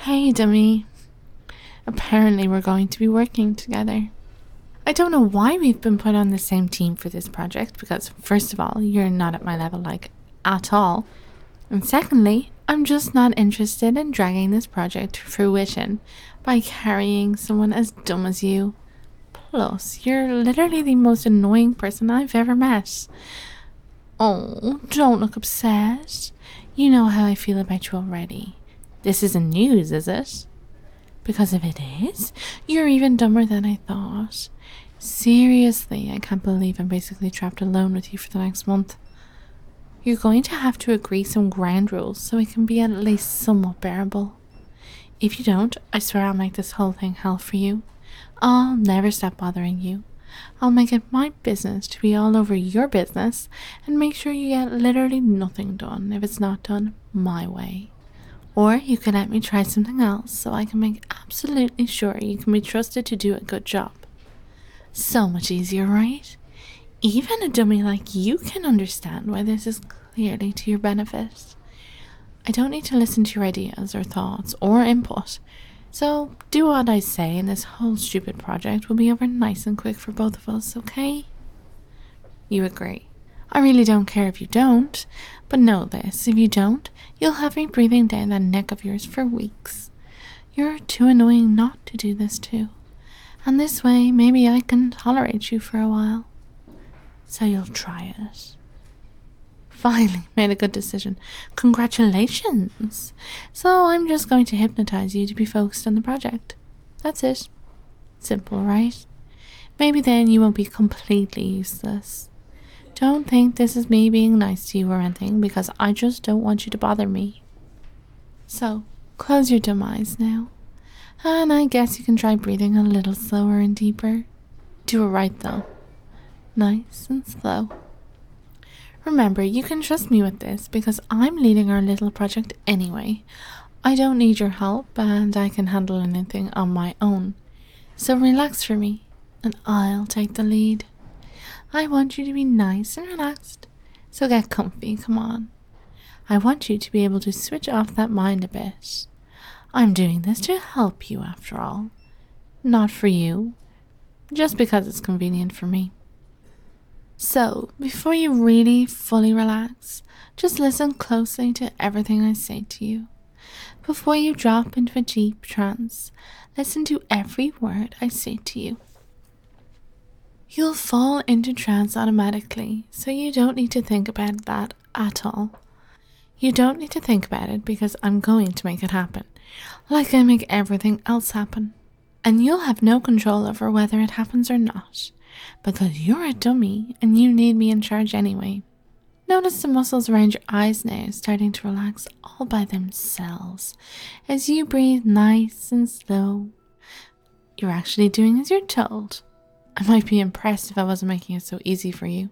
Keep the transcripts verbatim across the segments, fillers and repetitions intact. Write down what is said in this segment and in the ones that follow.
Hey, dummy. Apparently we're going to be working together. I don't know why we've been put on the same team for this project because, first of all, you're not at my level, like, at all. And secondly, I'm just not interested in dragging this project to fruition by carrying someone as dumb as you. Plus, you're literally the most annoying person I've ever met. Oh, don't look upset. You know how I feel about you already. This isn't news, is it? Because if it is, you're even dumber than I thought. Seriously, I can't believe I'm basically trapped alone with you for the next month. You're going to have to agree some ground rules so it can be at least somewhat bearable. If you don't, I swear I'll make this whole thing hell for you. I'll never stop bothering you. I'll make it my business to be all over your business and make sure you get literally nothing done if it's not done my way. Or you can let me try something else so I can make absolutely sure you can be trusted to do a good job. So much easier, right? Even a dummy like you can understand why this is clearly to your benefit. I don't need to listen to your ideas or thoughts or input, so do what I say and this whole stupid project will be over nice and quick for both of us, okay? You agree. I really don't care if you don't, but know this, if you don't, you'll have me breathing down that neck of yours for weeks. You're too annoying not to do this too, and this way maybe I can tolerate you for a while. So you'll try it. Finally made a good decision. Congratulations! So I'm just going to hypnotize you to be focused on the project. That's it. Simple, right? Maybe then you won't be completely useless. Don't think this is me being nice to you or anything, because I just don't want you to bother me. So, close your dumb eyes now. And I guess you can try breathing a little slower and deeper. Do it right though. Nice and slow. Remember, you can trust me with this because I'm leading our little project anyway. I don't need your help and I can handle anything on my own. So relax for me and I'll take the lead. I want you to be nice and relaxed, so get comfy, come on. I want you to be able to switch off that mind a bit. I'm doing this to help you after all, not for you, just because it's convenient for me. So, before you really fully relax, just listen closely to everything I say to you. Before you drop into a deep trance, listen to every word I say to you. You'll fall into trance automatically, so you don't need to think about that at all. You don't need to think about it because I'm going to make it happen, like I make everything else happen. And you'll have no control over whether it happens or not, because you're a dummy and you need me in charge anyway. Notice the muscles around your eyes now starting to relax all by themselves as you breathe nice and slow. You're actually doing as you're told. I might be impressed if I wasn't making it so easy for you.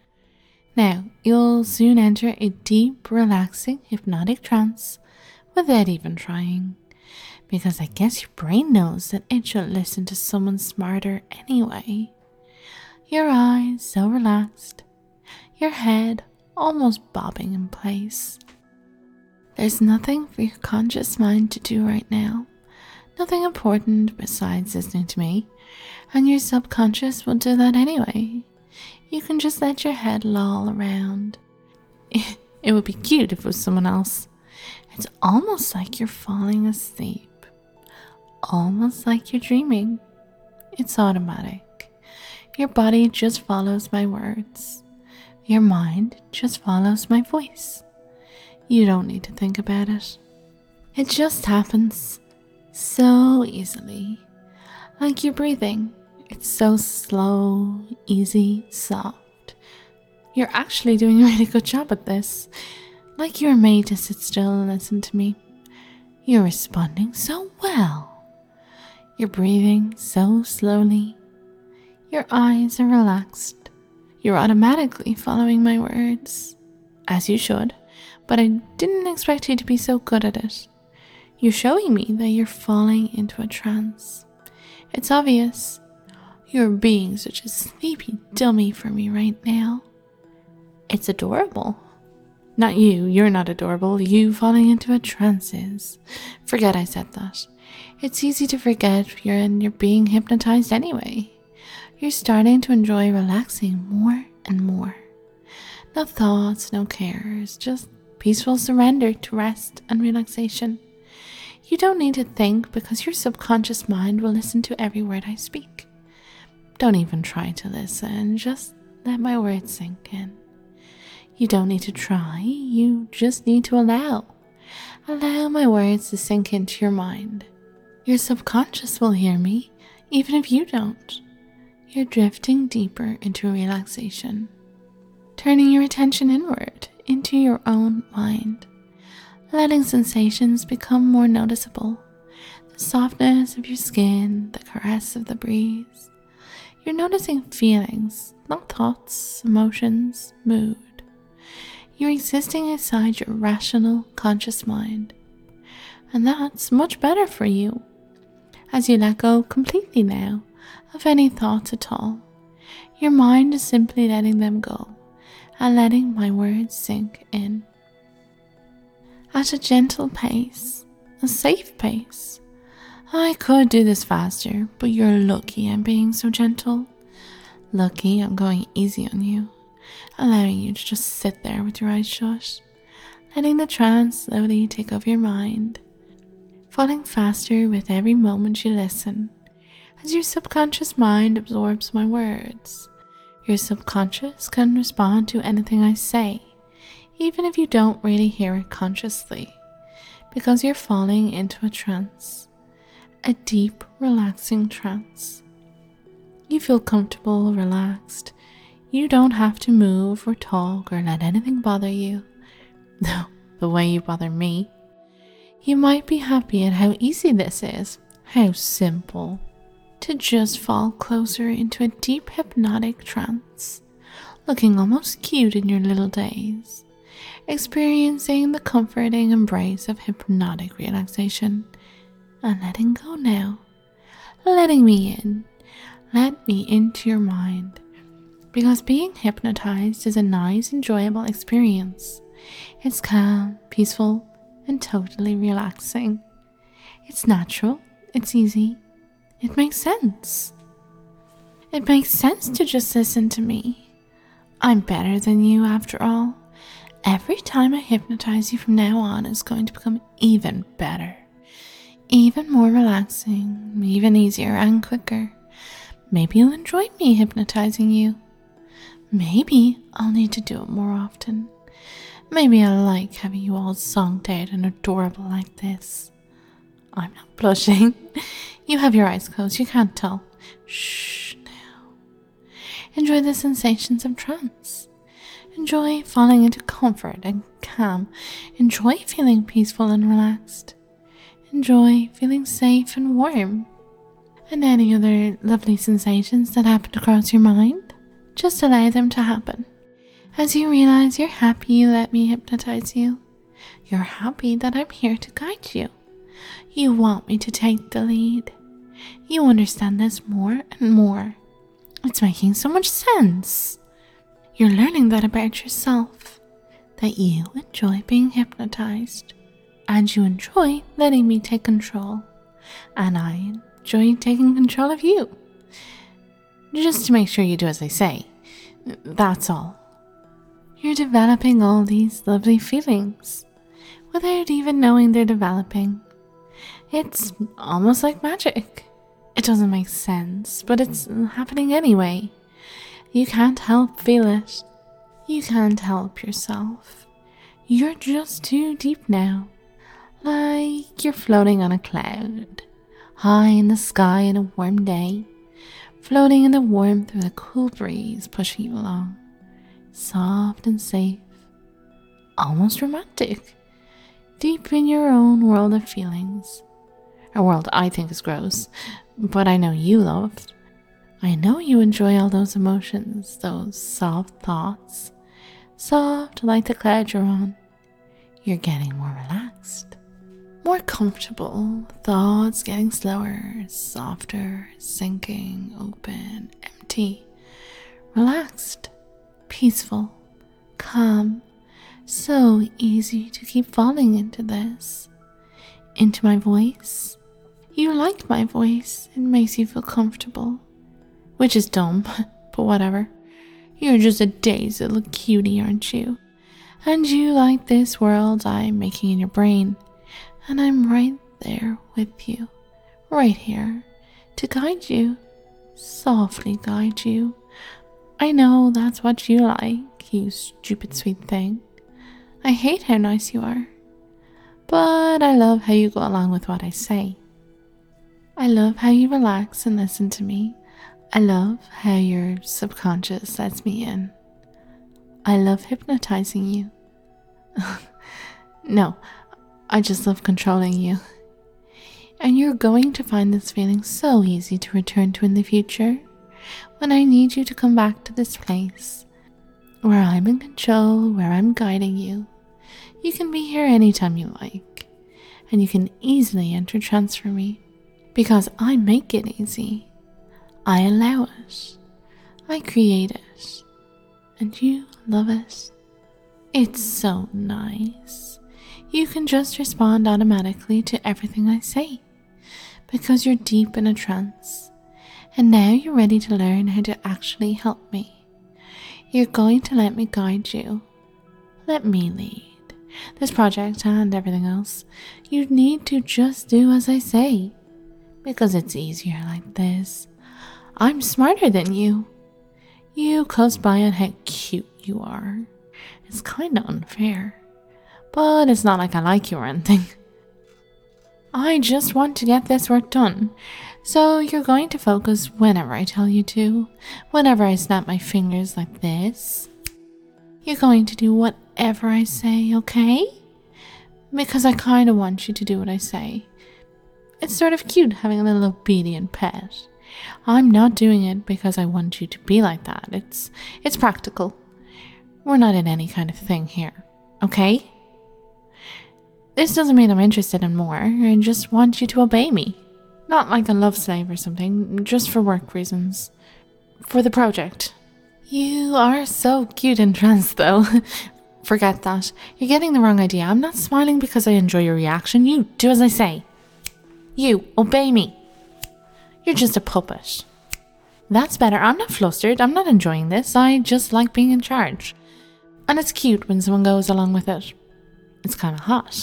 Now, you'll soon enter a deep, relaxing, hypnotic trance without even trying, because I guess your brain knows that it should listen to someone smarter anyway. Your eyes so relaxed, your head almost bobbing in place. There's nothing for your conscious mind to do right now, nothing important besides listening to me, and your subconscious will do that anyway. You can just let your head loll around. It would be cute if it was someone else. It's almost like you're falling asleep, almost like you're dreaming. It's automatic. Your body just follows my words. Your mind just follows my voice. You don't need to think about it. It just happens so easily, like you're breathing. It's so slow, easy, soft. You're actually doing a really good job at this, like you're made to sit still and listen to me. You're responding so well. You're breathing so slowly. Your eyes are relaxed. You're automatically following my words, as you should, but I didn't expect you to be so good at it. You're showing me that you're falling into a trance. It's obvious. You're being such a sleepy dummy for me right now. It's adorable. Not you, you're not adorable. You falling into a trance is. Forget I said that. It's easy to forget you're and you're being hypnotized anyway. You're starting to enjoy relaxing more and more. No thoughts, no cares, just peaceful surrender to rest and relaxation. You don't need to think because your subconscious mind will listen to every word I speak. Don't even try to listen, just let my words sink in. You don't need to try, you just need to allow. Allow my words to sink into your mind. Your subconscious will hear me, even if you don't. You're drifting deeper into relaxation, turning your attention inward into your own mind, letting sensations become more noticeable. The softness of your skin, the caress of the breeze. You're noticing feelings, not thoughts, emotions, mood. You're existing inside your rational, conscious mind. And that's much better for you, as you let go completely now of any thoughts at all. Your mind is simply letting them go and letting my words sink in. At a gentle pace, a safe pace. I could do this faster, but you're lucky I'm being so gentle. Lucky I'm going easy on you, allowing you to just sit there with your eyes shut, letting the trance slowly take over your mind, falling faster with every moment you listen, as your subconscious mind absorbs my words. Your subconscious can respond to anything I say, even if you don't really hear it consciously, because you're falling into a trance, a deep, relaxing trance. You feel comfortable, relaxed. You don't have to move or talk or let anything bother you. No, the way you bother me. You might be happy at how easy this is, how simple, to just fall closer into a deep hypnotic trance, looking almost cute in your little days, experiencing the comforting embrace of hypnotic relaxation, and letting go now, letting me in, let me into your mind, because being hypnotized is a nice, enjoyable experience. It's calm, peaceful, and totally relaxing. It's natural, it's easy, it makes sense. It makes sense to just listen to me. I'm better than you after all. Every time I hypnotize you from now on is going to become even better, even more relaxing, even easier and quicker. Maybe you'll enjoy me hypnotizing you. Maybe I'll need to do it more often. Maybe I like having you all zonked out and adorable like this. I'm not blushing. You have your eyes closed, you can't tell. Shh now. Enjoy the sensations of trance. Enjoy falling into comfort and calm. Enjoy feeling peaceful and relaxed. Enjoy feeling safe and warm. And any other lovely sensations that happened across your mind, just allow them to happen. As you realize you're happy you let me hypnotize you. You're happy that I'm here to guide you. You want me to take the lead. You understand this more and more. It's making so much sense. You're learning that about yourself, that you enjoy being hypnotized, and you enjoy letting me take control, and I enjoy taking control of you. Just to make sure you do as I say. That's all. You're developing all these lovely feelings without even knowing they're developing. It's almost like magic. It doesn't make sense, but it's happening anyway. You can't help feel it. You can't help yourself. You're just too deep now. Like you're floating on a cloud, high in the sky on a warm day, floating in the warmth of the cool breeze pushing you along. Soft and safe, almost romantic, deep in your own world of feelings. A world I think is gross, but I know you love. I know you enjoy all those emotions, those soft thoughts, soft like the cloud you're on. You're getting more relaxed, more comfortable, thoughts getting slower, softer, sinking, open, empty, relaxed, peaceful, calm, So easy to keep falling into this. Into my voice. You like my voice. It makes you feel comfortable. Which is dumb, but whatever. You're just a dazed little cutie, aren't you? And you like this world I'm making in your brain. And I'm right there with you. Right here. To guide you. Softly guide you. I know that's what you like, you stupid sweet thing. I hate how nice you are. But I love how you go along with what I say. I love how you relax and listen to me. I love how your subconscious lets me in. I love hypnotizing you. No, I just love controlling you. And you're going to find this feeling so easy to return to in the future when I need you to come back to this place where I'm in control, where I'm guiding you. You can be here anytime you like, and you can easily enter trance for me because I make it easy. I allow it. I create it. And you love it. It's so nice. You can just respond automatically to everything I say because you're deep in a trance. And now you're ready to learn how to actually help me. You're going to let me guide you. Let me lead this project and everything else. You need to just do as I say because it's easier like this. I'm smarter than you. You coast by on how cute you are. It's kind of unfair, but it's not like I like you or anything. I just want to get this work done, so you're going to focus whenever I tell you to, whenever I snap my fingers like this. You're going to do whatever I say, okay? Because I kind of want you to do what I say. It's sort of cute having a little obedient pet. I'm not doing it because I want you to be like that. It's it's practical. We're not in any kind of thing here, okay? This doesn't mean I'm interested in more. I just want you to obey me. Not like a love slave or something, just for work reasons. For the project. You are so cute and trans though. Forget that. You're getting the wrong idea. I'm not smiling because I enjoy your reaction. You do as I say. You, obey me. You're just a puppet. That's better. I'm not flustered. I'm not enjoying this. I just like being in charge. And it's cute when someone goes along with it. It's kind of hot.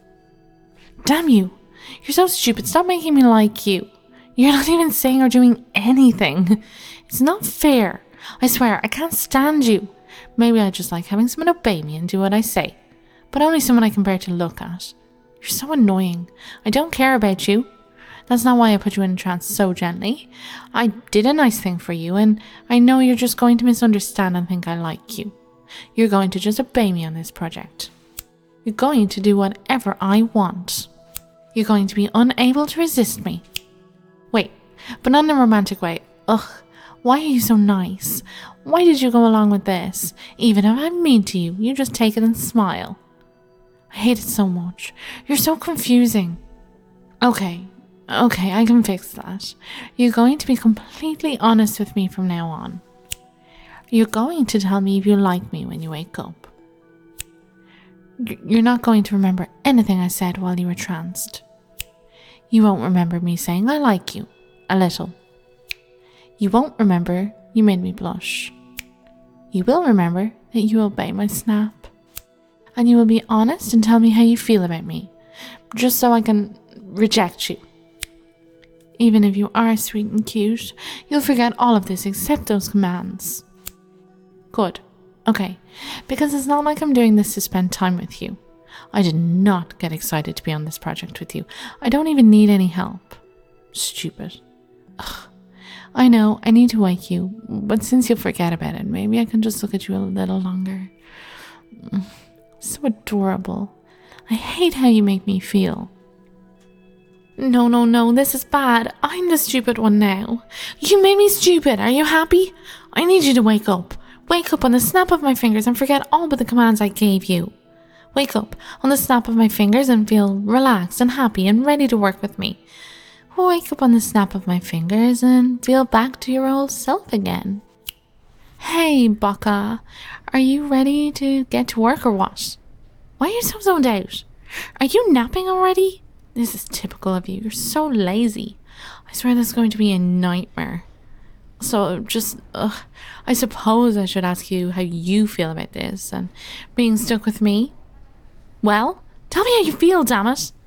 Damn you. You're so stupid. Stop making me like you. You're not even saying or doing anything. It's not fair. I swear, I can't stand you. Maybe I just like having someone obey me and do what I say. But only someone I can bear to look at. You're so annoying. I don't care about you. That's not why I put you in a trance so gently. I did a nice thing for you, and I know you're just going to misunderstand and think I like you. You're going to just obey me on this project. You're going to do whatever I want. You're going to be unable to resist me. Wait, but not in a romantic way. Ugh, why are you so nice? Why did you go along with this? Even if I'm mean to you, you just take it and smile. I hate it so much. You're so confusing. Okay, okay, I can fix that. You're going to be completely honest with me from now on. You're going to tell me if you like me when you wake up. You're not going to remember anything I said while you were tranced. You won't remember me saying I like you, a little. You won't remember you made me blush. You will remember that you obey my snap. And you will be honest and tell me how you feel about me, just so I can reject you. Even if you are sweet and cute, you'll forget all of this except those commands. Good. Okay, because it's not like I'm doing this to spend time with you. I did not get excited to be on this project with you. I don't even need any help. Stupid. Ugh. I know, I need to wake you, but since you'll forget about it, maybe I can just look at you a little longer. So adorable. I hate how you make me feel. No, no, no, this is bad. I'm the stupid one now. You made me stupid. Are you happy? I need you to wake up. Wake up on the snap of my fingers and forget all but the commands I gave you. Wake up on the snap of my fingers and feel relaxed and happy and ready to work with me. Wake up on the snap of my fingers and feel back to your old self again. Hey, Baka. Are you ready to get to work or what? Why are you so zoned out? Are you napping already? This is typical of you. You're so lazy. I swear this is going to be a nightmare. So just, ugh, I suppose I should ask you how you feel about this and being stuck with me. Well, tell me how you feel, damn it.